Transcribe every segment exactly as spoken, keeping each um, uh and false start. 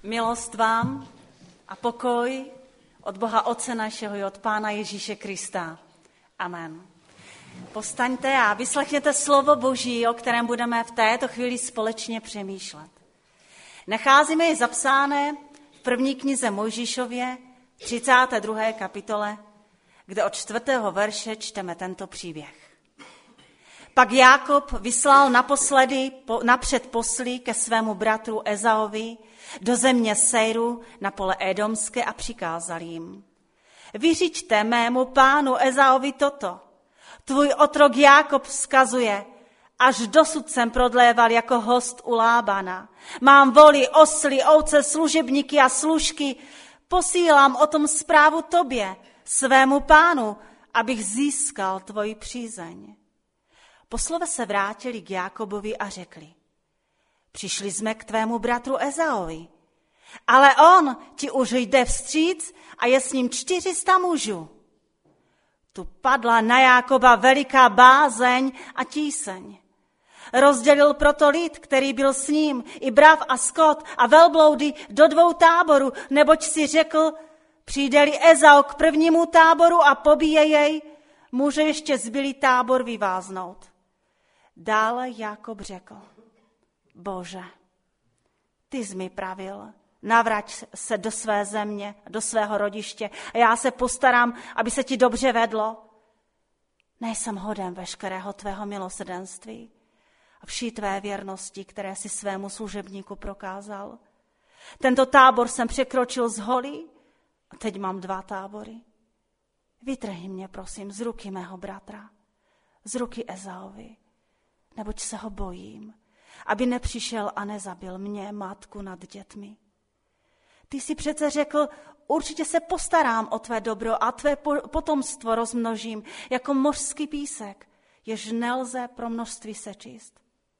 Milost vám a pokoj od Boha Otce našeho i od Pána Ježíše Krista. Amen. Povstaňte a vyslechněte slovo Boží, o kterém budeme v této chvíli společně přemýšlet. Nacházíme je zapsáné v první knize Mojžíšově, třicáté druhé kapitole, kde od čtvrtého verše čteme tento příběh. Pak Jákob vyslal naposledy napřed poslí ke svému bratru Ezaovi do země Sejru na pole Édomské a přikázal jim: Vyřiďte mému pánu Ezaovi toto. Tvůj otrok Jákob vzkazuje: Až dosud jsem prodléval jako host u Lábana. Mám voli, osly, ovce, služebníky a služky. Posílám o tom zprávu tobě, svému pánu, abych získal tvoji přízeň. Poslové se vrátili k Jákobovi a řekli: Přišli jsme k tvému bratru Ezaovi, ale on ti už jde vstříc a je s ním čtyřista mužů. Tu padla na Jákoba veliká bázeň a tíseň. Rozdělil proto lid, který byl s ním, i brav a skot a velbloudy do dvou táborů, neboť si řekl: Přijde-li Ezau k prvnímu táboru a pobije jej, může ještě zbylý tábor vyváznout. Dále Jákob řekl: Bože, ty jsi mi pravil, navrať se do své země, do svého rodiště a já se postarám, aby se ti dobře vedlo. Nejsem hoden veškerého tvého milosrdenství a vší tvé věrnosti, které si svému služebníku prokázal. Tento tábor jsem překročil z hory a teď mám dva tábory. Vytrhni mě, prosím, z ruky mého bratra, z ruky Ezaovi, neboť se ho bojím, aby nepřišel a nezabil mě, matku, nad dětmi. Ty jsi přece řekl: Určitě se postarám o tvé dobro a tvé potomstvo rozmnožím jako mořský písek, jež nelze pro množství sečíst.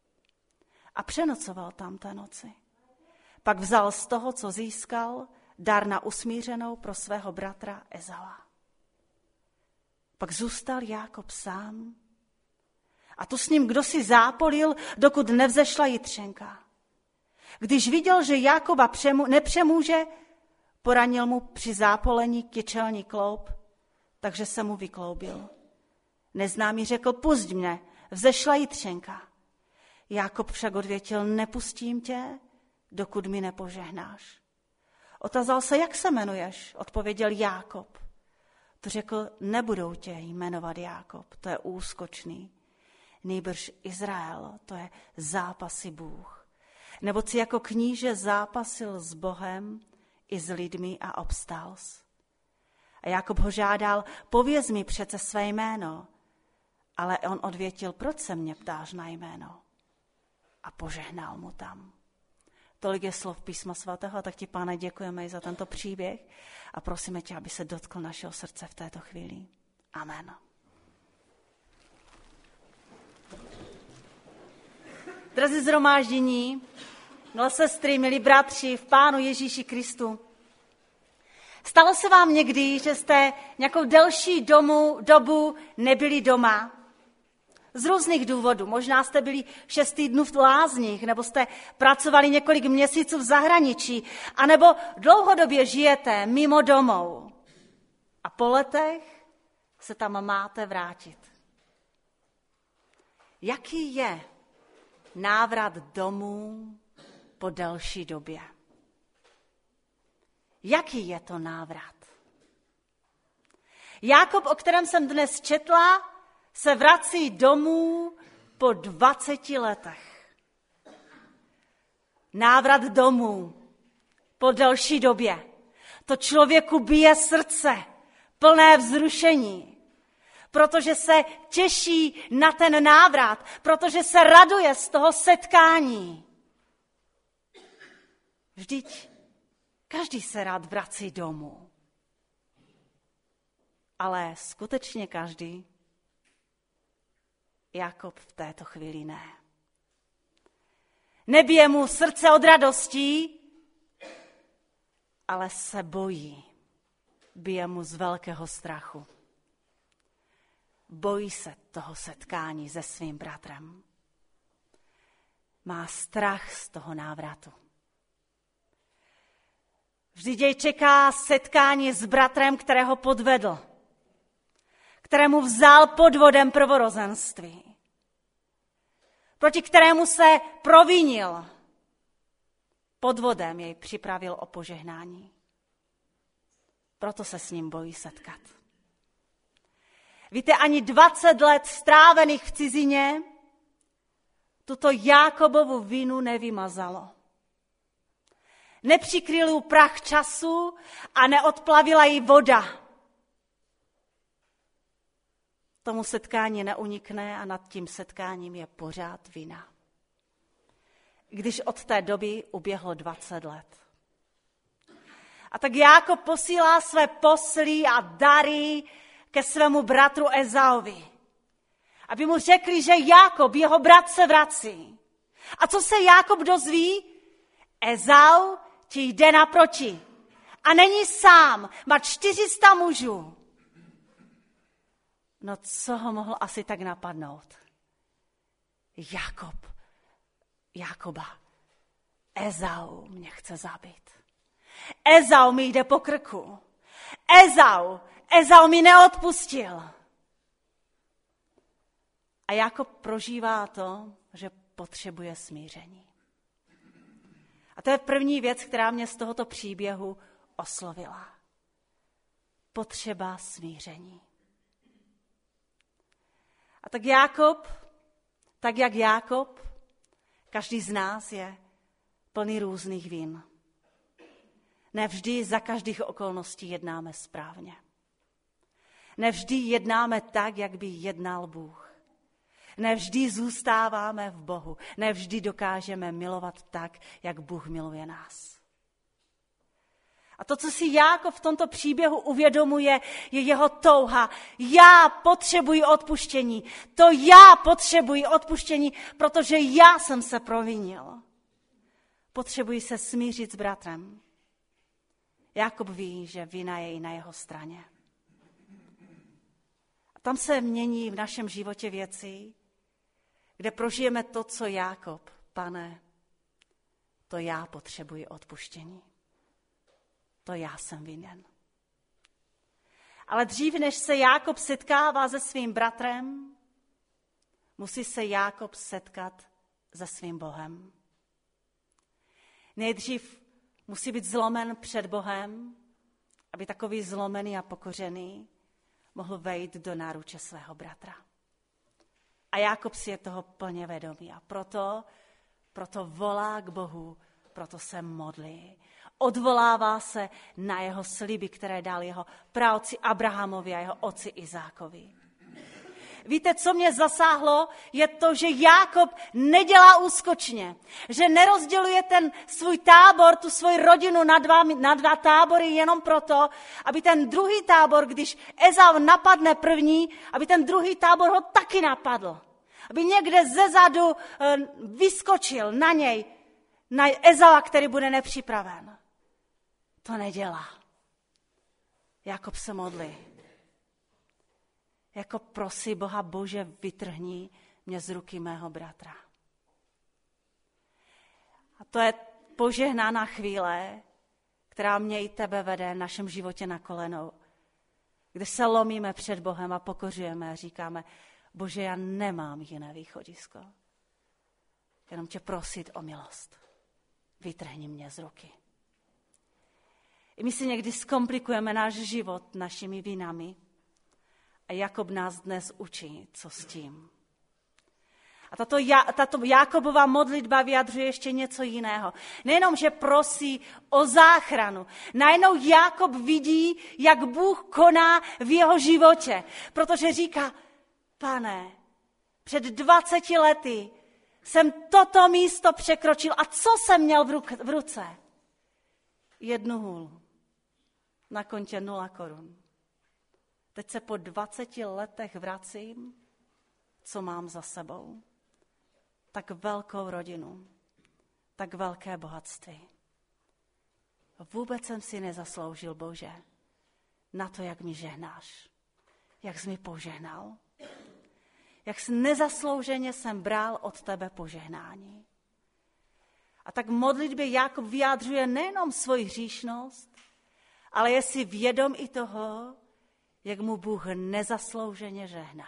A přenocoval tam té noci. Pak vzal z toho, co získal, dar na usmířenou pro svého bratra Ezaua. Pak zůstal Jákob sám a tu s ním kdosi zápolil, dokud nevzešla jitřenka. Když viděl, že Jákoba přemu, nepřemůže, poranil mu při zápolení kyčelní kloup, takže se mu vykloubil. Neznámý řekl: Pusť mě, vzešla jitřenka. Jákob však odvětil: Nepustím tě, dokud mi nepožehnáš. Otázal se: Jak se jmenuješ? Odpověděl: Jákob. To řekl: Nebudou tě jmenovat Jákob, to je úskočný. Nýbrž Izrael, to je zápasy Bůh. Nebo si jako kníže zápasil s Bohem i s lidmi a obstál jsi. A Jákob ho žádal: Pověz mi přece své jméno. Ale on odvětil: Proč se mě ptáš na jméno? A požehnal mu tam. Tolik je slov písma svatého, tak ti, Pane, děkujeme i za tento příběh a prosíme tě, aby se dotkl našeho srdce v této chvíli. Amen. Drazí shromáždění, milé sestry, milí bratři v Pánu Ježíši Kristu, stalo se vám někdy, že jste nějakou delší domu, dobu nebyli doma? Z různých důvodů. Možná jste byli šest týdnů v lázních, nebo jste pracovali několik měsíců v zahraničí, anebo dlouhodobě žijete mimo domov. A po letech se tam máte vrátit. Jaký je návrat domů po delší době? Jaký je to návrat? Jákob, o kterém jsem dnes četla, se vrací domů po dvaceti letech. Návrat domů po delší době. To člověku bije srdce, plné vzrušení, protože se těší na ten návrat, protože se raduje z toho setkání. Vždyť každý se rád vrací domů. Ale skutečně každý? Jákob v této chvíli ne. Nebije mu srdce od radostí, ale se bojí. Bije mu z velkého strachu. Bojí se toho setkání se svým bratrem. Má strach z toho návratu. Vždyť jej čeká setkání s bratrem, kterého podvedl, kterému vzal podvodem prvorozenství, proti kterému se provinil. Podvodem jej připravil o požehnání. Proto se s ním bojí setkat. Víte, ani dvacet let strávených v cizině tuto Jákobovu vinu nevymazalo. Nepřikryl ju prach času a neodplavila jí voda. Tomu setkání neunikne a nad tím setkáním je pořád vina. Když od té doby uběhlo dvacet let. A tak Jákob posílá své poslí a dary ke svému bratru Ezaovi, aby mu řekli, že Jákob, jeho brat, se vrací. A co se Jákob dozví? Ezau ti jde naproti a není sám, má čtyři sta mužů. No co ho mohlo asi tak napadnout? Jákob, Jákoba, Ezau mě chce zabít. Ezau mi jde po krku. Ezau, Ezau mi neodpustil. A Jákob prožívá to, že potřebuje smíření. A to je první věc, která mě z tohoto příběhu oslovila. Potřeba smíření. A tak Jákob, tak jak Jákob, každý z nás je plný různých vin. Nevždy za každých okolností jednáme správně. Nevždy jednáme tak, jak by jednal Bůh. Nevždy zůstáváme v Bohu. Nevždy dokážeme milovat tak, jak Bůh miluje nás. A to, co si Jákob v tomto příběhu uvědomuje, je jeho touha. Já potřebuji odpuštění. To já potřebuji odpuštění, protože já jsem se provinil. Potřebuji se smířit s bratrem. Jákob ví, že vina je i na jeho straně. A tam se mění v našem životě věci, kde prožijeme to, co Jákob. Pane, to já potřebuji odpuštění. To já jsem vinen. Ale dřív, než se Jákob setkává se svým bratrem, musí se Jákob setkat se svým Bohem. Nejdřív musí být zlomen před Bohem, aby takový zlomený a pokořený mohl vejít do náruče svého bratra. A Jákob si je toho plně vědomý a proto, proto volá k Bohu, proto se modlí. Odvolává se na jeho sliby, které dal jeho praotci Abrahamovi a jeho otci Izákovi. Víte, co mě zasáhlo, je to, že Jákob nedělá úskočně, že nerozděluje ten svůj tábor, tu svoji rodinu na dva, na dva tábory jenom proto, aby ten druhý tábor, když Ezau napadne první, aby ten druhý tábor ho taky napadl. Aby někde zezadu vyskočil na něj, na Ezaua, který bude nepřipraven. To nedělá. Jákob se modlí. Jako prosí Boha, Bože, vytrhni mě z ruky mého bratra. A to je požehnaná chvíle, která mě i tebe vede v našem životě na kolenou, kde se lomíme před Bohem a pokořujeme a říkáme, Bože, já nemám jiné východisko. Jenom tě prosit o milost. Vytrhni mě z ruky. I my si někdy zkomplikujeme náš život našimi vinami a Jakob nás dnes učí, co s tím. A tato, tato Jákobova modlitba vyjadřuje ještě něco jiného. Nejenom, že prosí o záchranu. Najednou Jákob vidí, jak Bůh koná v jeho životě. Protože říká, Pane, před dvaceti lety jsem toto místo překročil. A co jsem měl v ruce? Jednu hůl. Na kontě nula korun. Teď se po dvaceti letech vracím, co mám za sebou. Tak velkou rodinu, tak velké bohatství. Vůbec jsem si nezasloužil, Bože, na to, jak mi žehnáš, jak jsi mi požehnal. Jak nezaslouženě jsem bral od tebe požehnání. A tak v modlitbě Jákob vyjádřuje nejenom svoji hříšnost, ale je si vědom i toho, jak mu Bůh nezaslouženě žehná.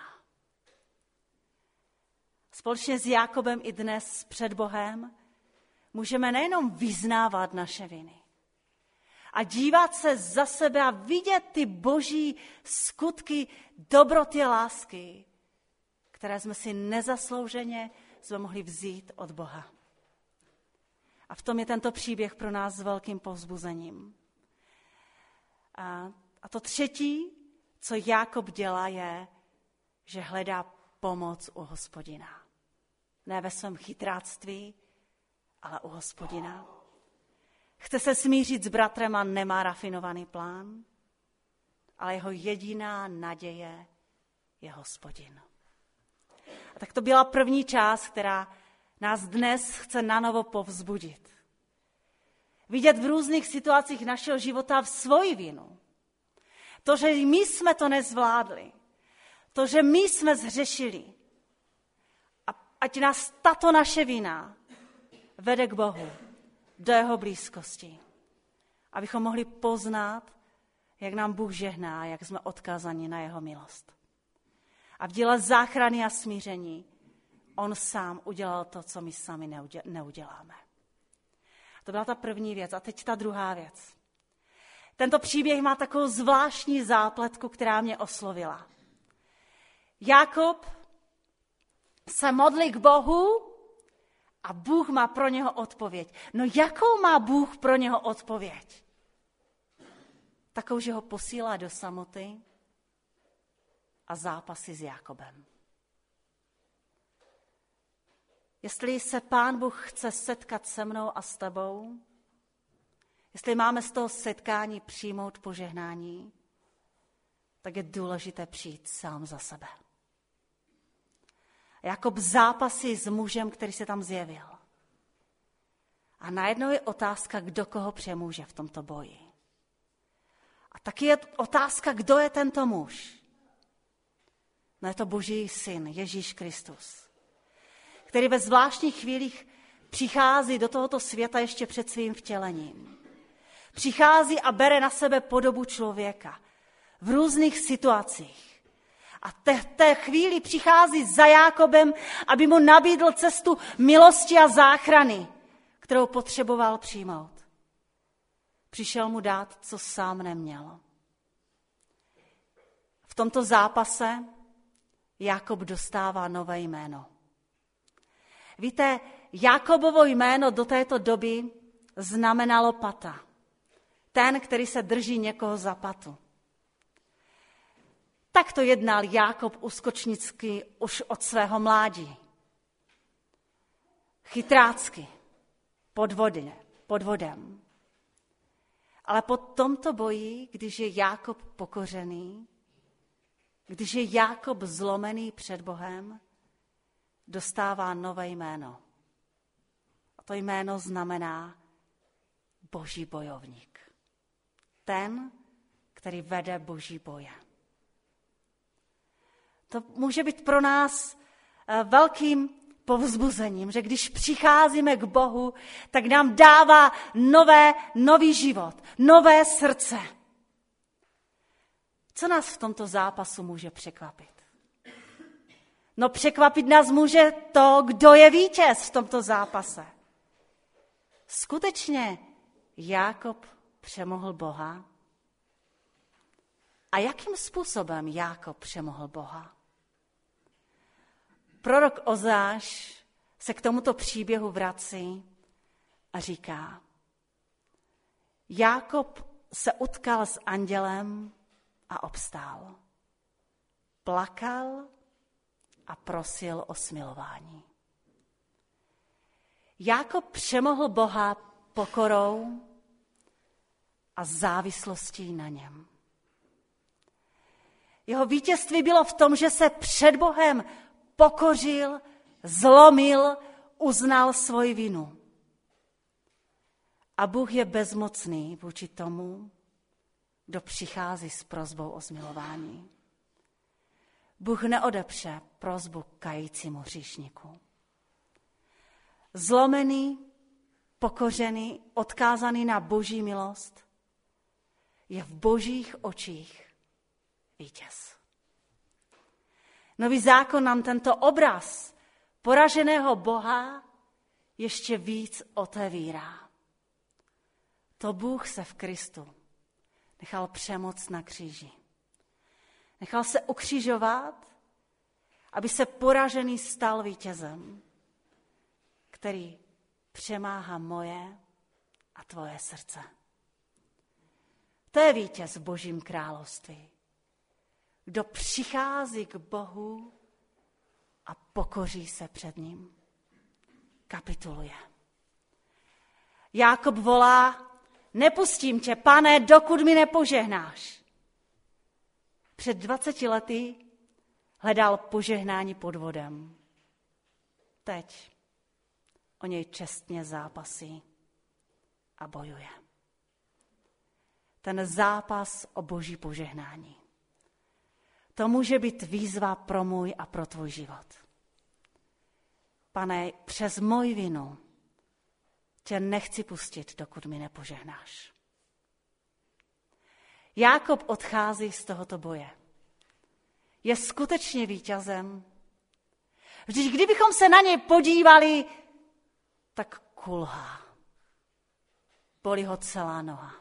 Společně s Jákobem i dnes před Bohem můžeme nejenom vyznávat naše viny a dívat se za sebe a vidět ty boží skutky dobroty a lásky, které jsme si nezaslouženě jsme mohli vzít od Boha. A v tom je tento příběh pro nás s velkým povzbuzením. A, a to třetí, co Jákob dělá, je, že hledá pomoc u Hospodina. Ne ve svém chytráctví, ale u Hospodina. Chce se smířit s bratrem a nemá rafinovaný plán, ale jeho jediná naděje je Hospodin. A tak to byla první část, která nás dnes chce nanovo povzbudit. Vidět v různých situacích našeho života v svoji vinu. To, že my jsme to nezvládli. To, že my jsme zhřešili. A ať nás tato naše vina vede k Bohu, do jeho blízkosti. Abychom mohli poznat, jak nám Bůh žehná, jak jsme odkázaní na jeho milost. A v díle záchrany a smíření on sám udělal to, co my sami neuděláme. To byla ta první věc. A teď ta druhá věc. Tento příběh má takovou zvláštní zápletku, která mě oslovila. Jákob se modlí k Bohu a Bůh má pro něho odpověď. No jakou má Bůh pro něho odpověď? Takovou, že ho posílá do samoty a zápasy s Jákobem. Jestli se Pán Bůh chce setkat se mnou a s tebou, jestli máme z toho setkání přijmout požehnání, tak je důležité přijít sám za sebe. Jákob zápasí s mužem, který se tam zjevil. A najednou je otázka, kdo koho přemůže v tomto boji. A taky je otázka, kdo je tento muž. No je to Boží syn, Ježíš Kristus, který ve zvláštních chvílích přichází do tohoto světa ještě před svým vtělením. Přichází a bere na sebe podobu člověka v různých situacích. A te, té chvíli přichází za Jákobem, aby mu nabídl cestu milosti a záchrany, kterou potřeboval přijmout. Přišel mu dát, co sám neměl. V tomto zápase Jákob dostává nové jméno. Víte, Jákobovo jméno do této doby znamenalo pata. Ten, který se drží někoho za patu. Tak to jednal Jákob úskočnicky už od svého mládí. Chytrácky, podvodně, podvodem. Ale po tomto boji, když je Jákob pokořený, když je Jákob zlomený před Bohem, dostává nové jméno. A to jméno znamená Boží bojovník. Ten, který vede Boží boje. To může být pro nás velkým povzbuzením, že když přicházíme k Bohu, tak nám dává nové, nový život, nové srdce. Co nás v tomto zápasu může překvapit? No překvapit nás může to, kdo je vítěz v tomto zápase. Skutečně Jákob přemohl Boha? A jakým způsobem Jákob přemohl Boha? Prorok Ozáš se k tomuto příběhu vrací a říká: Jákob se utkal s andělem a obstál. Plakal a prosil o smilování. Jákob přemohl Boha pokorou a závislostí na něm. Jeho vítězství bylo v tom, že se před Bohem pokořil, zlomil, uznal svoji vinu. A Bůh je bezmocný vůči tomu, kdo přichází s prosbou o zmilování. Bůh neodepře prosbu kajícímu hříšníku. Zlomený, pokořený, odkázaný na Boží milost, je v Božích očích vítěz. Nový zákon nám tento obraz poraženého Boha ještě víc otevírá. To Bůh se v Kristu nechal přemoct na kříži. Nechal se ukřižovat, aby se poražený stal vítězem, který přemáhá moje a tvoje srdce. To je vítěz v Božím království. Kdo přichází k Bohu a pokoří se před ním. Kapituluje. Jákob volá, nepustím tě, Pane, dokud mi nepožehnáš. Před dvaceti lety hledal požehnání pod vodem. Teď o něj čestně zápasí a bojuje. Ten zápas o Boží požehnání. To může být výzva pro můj a pro tvůj život. Pane, přes moji vinu tě nechci pustit, dokud mi nepožehnáš. Jákob odchází z tohoto boje. Je skutečně vítězem. Vždyť kdybychom se na něj podívali, tak kulhá. Bolí ho celá noha.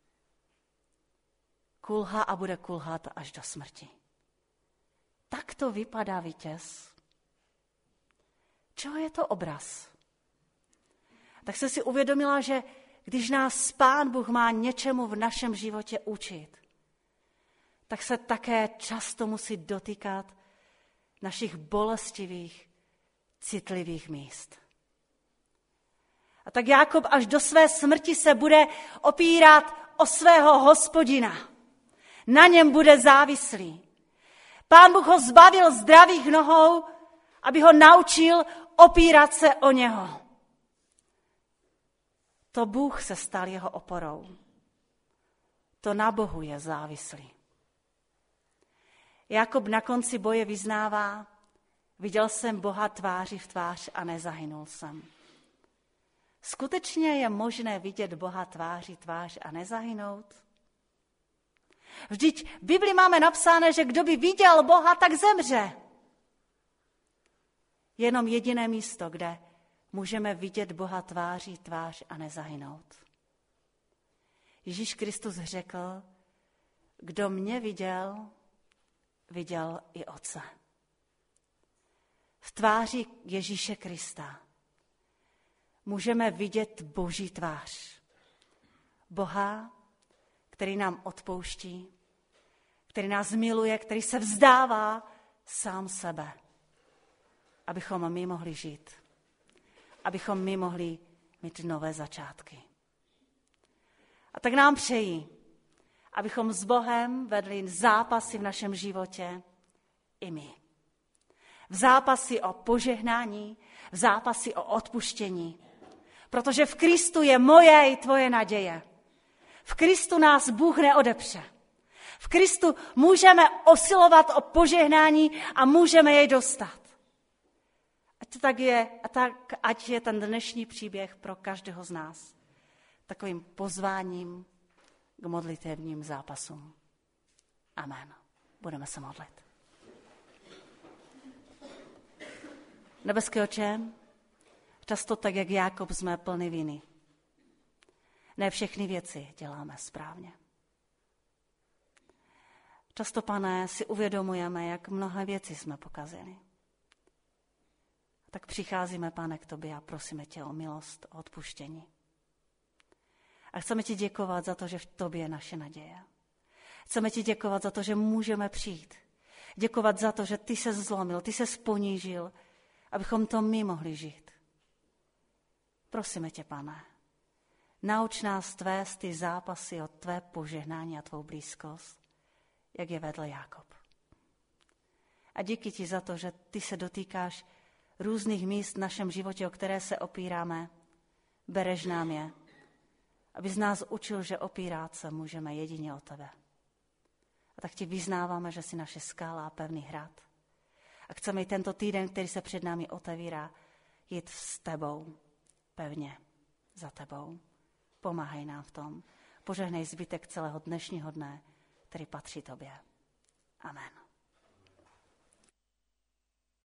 Kulhá a bude kulhat až do smrti. Tak to vypadá vítěz. Čeho je to obraz? Tak jsem si uvědomila, že když nás Pán Bůh má něčemu v našem životě učit, tak se také často musí dotýkat našich bolestivých, citlivých míst. A tak Jákob až do své smrti se bude opírat o svého Hospodina. Na něm bude závislý. Pán Bůh ho zbavil zdravých nohou, aby ho naučil opírat se o něho. To Bůh se stal jeho oporou. To na Bohu je závislý. Jákob na konci boje vyznává, viděl jsem Boha tváří v tvář a nezahynul jsem. Skutečně je možné vidět Boha tváří tvář a nezahynout? Vždyť v Bibli máme napsáno, že kdo by viděl Boha, tak zemře. Jenom jediné místo, kde můžeme vidět Boha tváří tvář a nezahynout. Ježíš Kristus řekl, kdo mě viděl, viděl i Otce. V tváři Ježíše Krista můžeme vidět Boží tvář. Boha, který nám odpouští, který nás miluje, který se vzdává sám sebe, abychom my mohli žít, abychom my mohli mít nové začátky. A tak nám přeji, abychom s Bohem vedli zápasy v našem životě i my. V zápasy o požehnání, v zápasy o odpuštění. Protože v Kristu je moje i tvoje naděje. V Kristu nás Bůh neodepře. V Kristu můžeme osilovat o požehnání a můžeme jej dostat. Ať to tak je, a tak, ať je ten dnešní příběh pro každého z nás takovým pozváním k modlitevním zápasům. Amen. Budeme se modlit. Nebeský Otče, často tak, jak Jákob, jsme plný viny. Ne všechny věci děláme správně. Často, Pane, si uvědomujeme, jak mnohé věci jsme pokazili. Tak přicházíme, Pane, k tobě a prosíme tě o milost, o odpuštění. A chceme ti děkovat za to, že v tobě je naše naděje. Chceme ti děkovat za to, že můžeme přijít. Děkovat za to, že ty se zlomil, ty se ponížil, abychom to my mohli žít. Prosíme tě, Pane, nauč nás tvést ty zápasy o tvé požehnání a tvou blízkost, jak je vedl Jákob. A díky ti za to, že ty se dotýkáš různých míst v našem životě, o které se opíráme, bereš nám je, aby z nás učil, že opírat se můžeme jedině o tebe. A tak ti vyznáváme, že jsi naše skála a pevný hrad. A chceme i tento týden, který se před námi otevírá, jít s tebou pevně. za tebou. Pomáhej nám v tom. Požehnej zbytek celého dnešního dne, který patří tobě. Amen.